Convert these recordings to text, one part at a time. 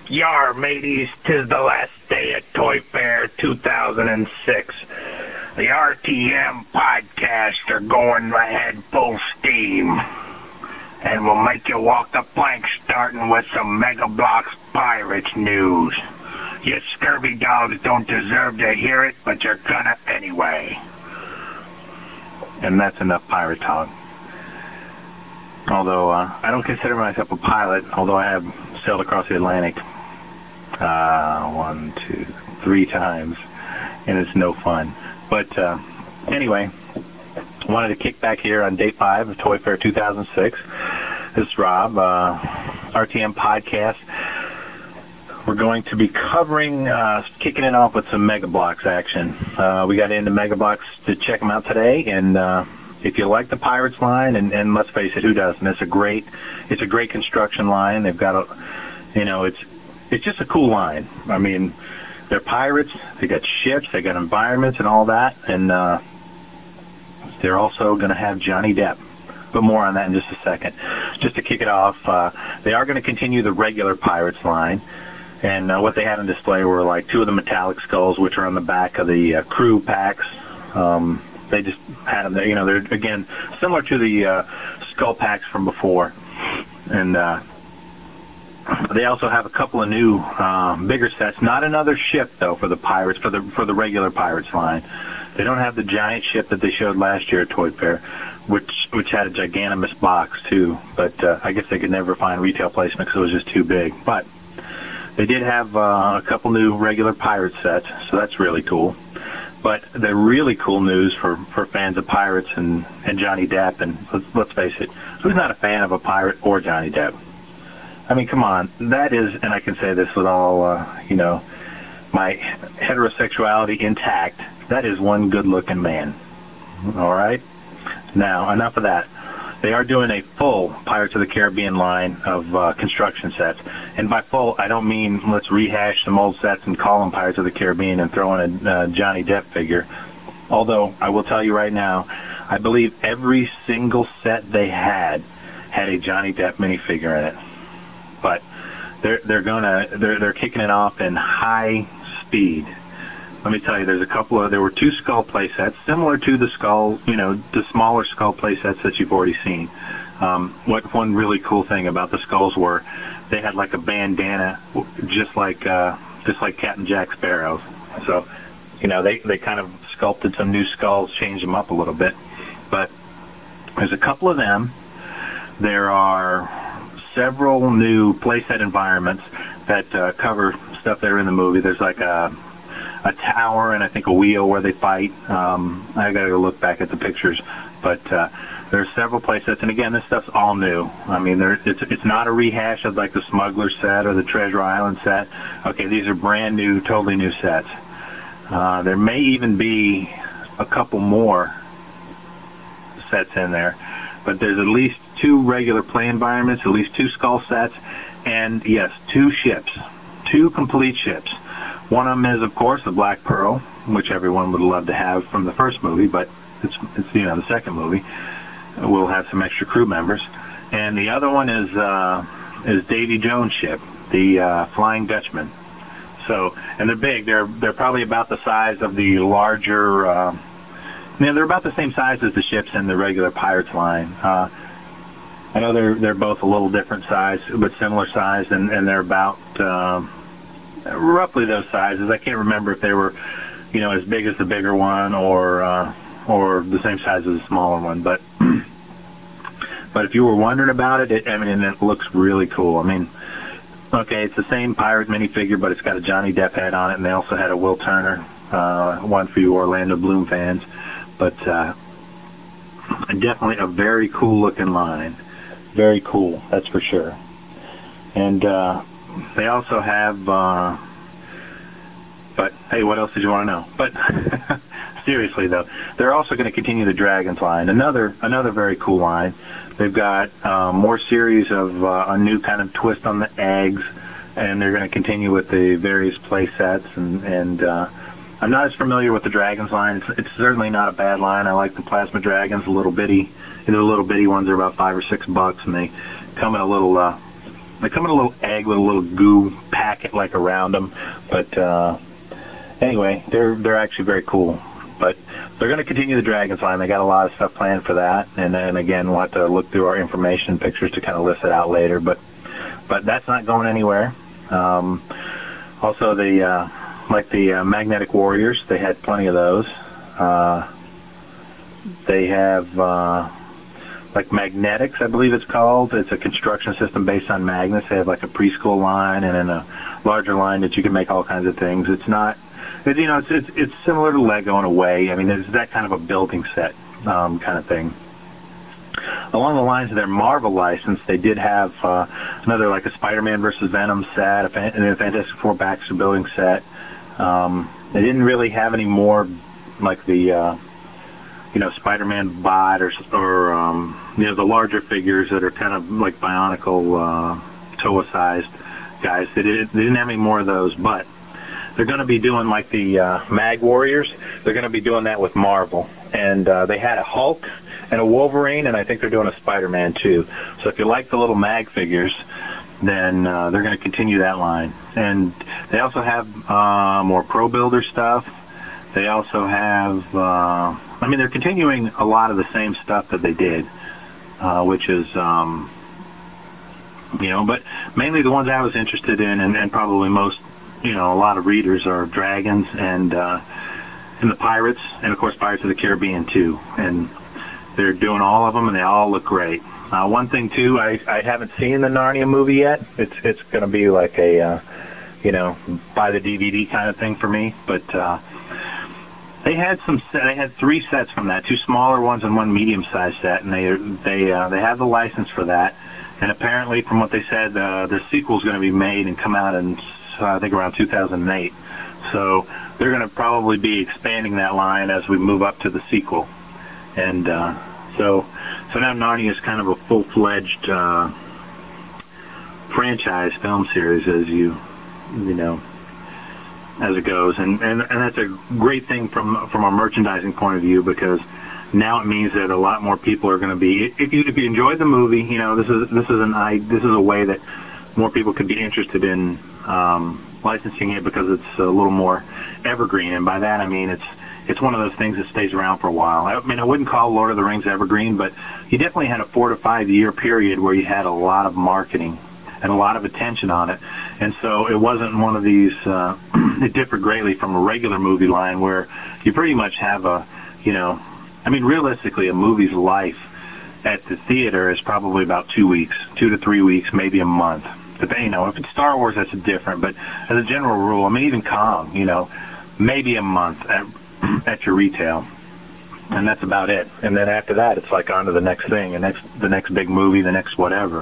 Yar, mateys, 'tis the last day of Toy Fair 2006. The RTM podcast are going ahead full steam. And we'll make you walk the plank starting with some Mega Bloks Pirates news. You scurvy dogs don't deserve to hear it, but you're gonna anyway. And that's enough pirate talk. Although I don't consider myself a pilot, although I have sailed across the Atlantic 1, 2, 3 times, and it's no fun. But anyway, I wanted to kick back here on day 5 of Toy Fair 2006. This is Rob, RTM podcast. We're going to be covering, kicking it off with some Mega Bloks action. We got into Mega Bloks to check them out today, and if you like the Pirates line, and let's face it, who doesn't? It's a great construction line. They've got it's just a cool line. I mean, they're pirates. They got ships. They got environments and all that, and they're also going to have Johnny Depp. But more on that in just a second. Just to kick it off, they are going to continue the regular Pirates line. And what they had on display were like 2 of the metallic skulls, which are on the back of the crew packs. They just had them there. They're, again, similar to the skull packs from before. And they also have a couple of new bigger sets. Not another ship, though, for the Pirates, for the regular Pirates line. They don't have the giant ship that they showed last year at Toy Fair, which had a giganimous box, too. But I guess they could never find retail placement because it was just too big. But they did have a couple new regular pirate sets, so that's really cool. But the really cool news for fans of pirates and Johnny Depp, and let's face it, who's not a fan of a pirate or Johnny Depp? I mean, come on, that is, and I can say this with all, my heterosexuality intact, that is one good-looking man. All right? Now, enough of that. They are doing a full Pirates of the Caribbean line of construction sets. And by full, I don't mean let's rehash some old sets and call them Pirates of the Caribbean and throw in a Johnny Depp figure. Although, I will tell you right now, I believe every single set they had a Johnny Depp minifigure in it. But they're kicking it off in high speed. Let me tell you, there were 2 skull play sets, similar to the skull, the smaller skull play sets that you've already seen. One really cool thing about the skulls were they had like a bandana, just like Captain Jack Sparrow's. So, they kind of sculpted some new skulls, changed them up a little bit. But there's a couple of them. There are several new playset environments that cover stuff that are in the movie. There's like a tower and I think a wheel where they fight. I got to look back at the pictures, but there are several playsets, and again, this stuff's all new. I mean, it's not a rehash of like the Smuggler set or the Treasure Island set. Okay, these are brand new, totally new sets. There may even be a couple more sets in there, but there's at least 2 regular play environments, at least 2 skull sets, and yes, 2 ships, 2 complete ships. One of them is, of course, the Black Pearl, which everyone would love to have from the first movie, but it's the second movie. We'll have some extra crew members. And the other one is Davy Jones' ship, the Flying Dutchman. So, and they're big. They're probably about the size of the larger. They're about the same size as the ships in the regular Pirates line. I know they're both a little different size, but similar size, and they're about roughly those sizes. I can't remember if they were, as big as the bigger one or the same size as the smaller one. But if you were wondering about it, it looks really cool. I mean, okay, it's the same pirate minifigure, but it's got a Johnny Depp head on it, and they also had a Will Turner, one for you Orlando Bloom fans. But definitely a very cool looking line. Very cool, that's for sure. And they also have, but hey, what else did you want to know? But seriously though, they're also going to continue the Dragons line, another very cool line. They've got more series of a new kind of twist on the eggs, and they're going to continue with the various play sets. And I'm not as familiar with the Dragons line. It's certainly not a bad line. I like the Plasma Dragons, the little bitty ones are about $5 or $6, and they come in a little they come in a little egg with a little goo packet like around them. But anyway, they're actually very cool. But they're going to continue the Dragons line. They got a lot of stuff planned for that. And then again, we'll have to look through our information pictures to kind of list it out later. But that's not going anywhere. Also, the Magnetic Warriors, they had plenty of those. They have like Magnetics, I believe it's called. It's a construction system based on magnets. They have like a preschool line and then a larger line that you can make all kinds of things. It's not, it's similar to Lego in a way. I mean, it's that kind of a building set kind of thing. Along the lines of their Marvel license, they did have another like a Spider-Man versus Venom set, a Fantastic Four Baxter Building set. They didn't really have any more like the Spider-Man bot or the larger figures that are kind of like Bionicle Toa-sized guys. They didn't have any more of those, but they're going to be doing like the Mag Warriors. They're going to be doing that with Marvel, and they had a Hulk and a Wolverine, and I think they're doing a Spider-Man too. So if you like the little Mag figures, then they're going to continue that line. And they also have more Pro Builder stuff. They also have, they're continuing a lot of the same stuff that they did, which is, but mainly the ones I was interested in, and probably most, a lot of readers are Dragons and the Pirates, and of course Pirates of the Caribbean too. And they're doing all of them, and they all look great. One thing too, I haven't seen the Narnia movie yet. It's going to be like a, buy the DVD kind of thing for me, but. They had 3 sets from that, 2 smaller ones and 1 medium-sized set, and they have the license for that. And apparently, from what they said, the sequel's going to be made and come out in I think around 2008. So they're going to probably be expanding that line as we move up to the sequel. And so now Narnia is kind of a full-fledged franchise film series, as it goes, and that's a great thing from a merchandising point of view, because now it means that a lot more people are going to be. If you enjoyed the movie, this is a way that more people could be interested in licensing it, because it's a little more evergreen, and by that I mean it's one of those things that stays around for a while. I wouldn't call Lord of the Rings evergreen, but you definitely had a 4 to 5 year period where you had a lot of marketing and a lot of attention on it. And so it wasn't one of these, it differed greatly from a regular movie line where you pretty much have realistically a movie's life at the theater is probably about 2 weeks, 2 to 3 weeks, maybe a month. If it's Star Wars, that's different, but as a general rule, even Kong, maybe a month at your retail. And that's about it. And then after that, it's like on to the next thing, and the next big movie, the next whatever.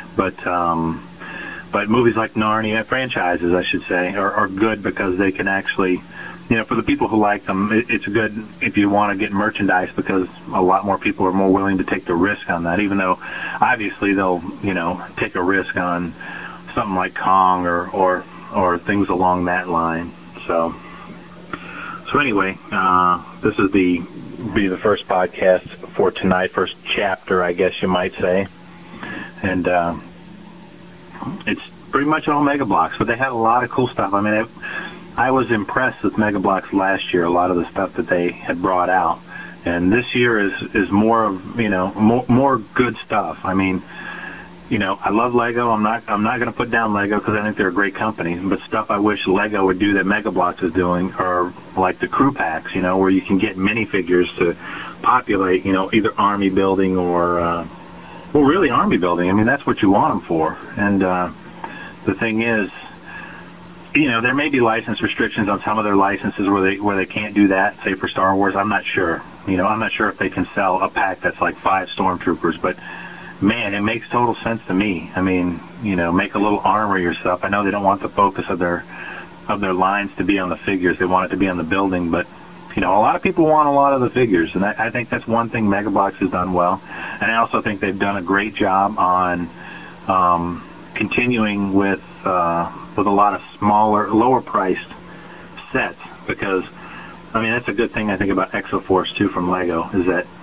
But movies like Narnia, franchises, I should say, are good because they can actually, for the people who like them, it's good if you want to get merchandise, because a lot more people are more willing to take the risk on that, even though obviously they'll, take a risk on something like Kong or things along that line. So anyway, this is be the first podcast for tonight, first chapter, I guess you might say. And it's pretty much all Mega Bloks, but they had a lot of cool stuff. I was impressed with Mega Bloks last year, a lot of the stuff that they had brought out. And this year is more of, more good stuff. I love Lego. I'm not going to put down Lego because I think they're a great company. But stuff I wish Lego would do that Mega Bloks is doing are like the crew packs, where you can get minifigures to populate, either army building or really army building. That's what you want them for. And the thing is, there may be license restrictions on some of their licenses where they can't do that. Say for Star Wars, I'm not sure. I'm not sure if they can sell a pack that's like 5 stormtroopers. But man, it makes total sense to me. Make a little armory or stuff. I know they don't want the focus of their lines to be on the figures. They want it to be on the building, but. A lot of people want a lot of the figures, and I think that's one thing Mega Bloks has done well. And I also think they've done a great job on continuing with a lot of smaller, lower-priced sets, because, that's a good thing I think about Exoforce, too, from Lego, is that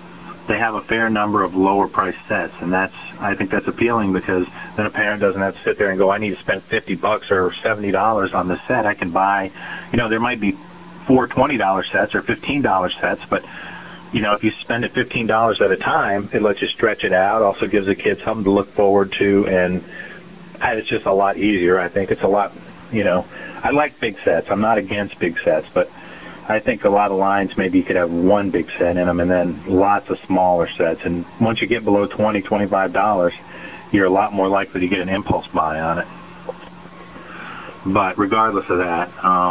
they have a fair number of lower priced sets, and I think that's appealing, because then a parent doesn't have to sit there and go, I need to spend $50 or $70 on this set. I can buy, there might be four $20 sets or $15 sets, but if you spend it $15 at a time, it lets you stretch it out. Also gives the kids something to look forward to, and it's just a lot easier. I think it's a lot, I like big sets. I'm not against big sets, but I think a lot of lines, maybe you could have one big set in them and then lots of smaller sets. And once you get below $20, $25, you're a lot more likely to get an impulse buy on it. But regardless of that,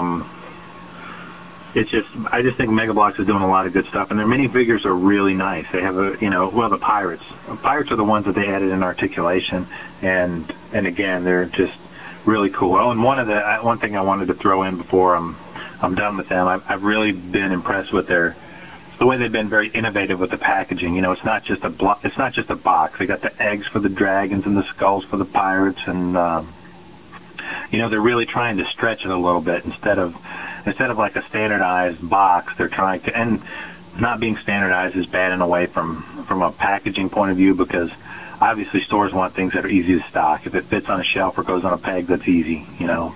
I just think Mega Bloks is doing a lot of good stuff, and their minifigures are really nice. They have the Pirates. Pirates are the ones that they added in articulation, and again, they're just really cool. Oh, and one thing I wanted to throw in before I'm done with them, I've really been impressed with the way they've been very innovative with the packaging. It's not just a box. They got the eggs for the dragons and the skulls for the pirates, and they're really trying to stretch it a little bit. Instead of like a standardized box, they're trying to, and not being standardized is bad in a way from a packaging point of view, because obviously stores want things that are easy to stock. If it fits on a shelf or goes on a peg, that's easy,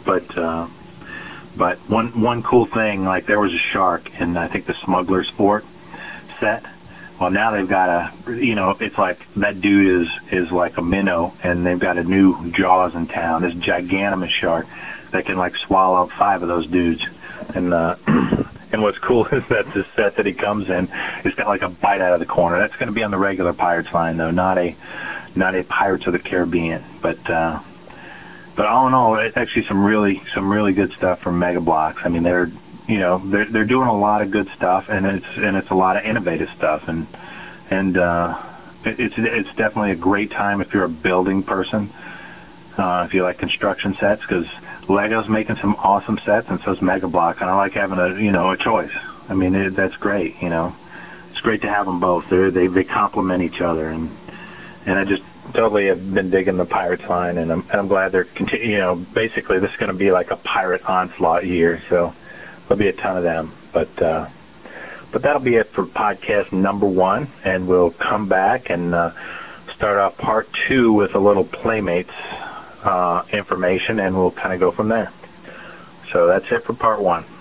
But one cool thing, like there was a shark in, I think, the Smuggler's Fort set. Well, now they've got it's like that dude is like a minnow, and they've got a new Jaws in town, this giganimous shark that can like swallow 5 of those dudes. And and what's cool is that the set that he comes in, it's got like a bite out of the corner. That's going to be on the regular Pirates line, though, not a Pirates of the Caribbean. But all in all, it's actually some really good stuff from Mega Bloks. I mean, they're doing a lot of good stuff, and it's a lot of innovative stuff, and it's definitely a great time if you're a building person, if you like construction sets, because Lego's making some awesome sets, and so's Mega Bloks, and I like having a choice. I mean, that's great. It's great to have them both. They complement each other, and I just totally have been digging the Pirates line, and I'm glad they're basically this is going to be like a pirate onslaught year, so there'll be a ton of them. But that'll be it for podcast number 1, and we'll come back and start off part 2 with a little Playmates information, and we'll kind of go from there. So that's it for part 1.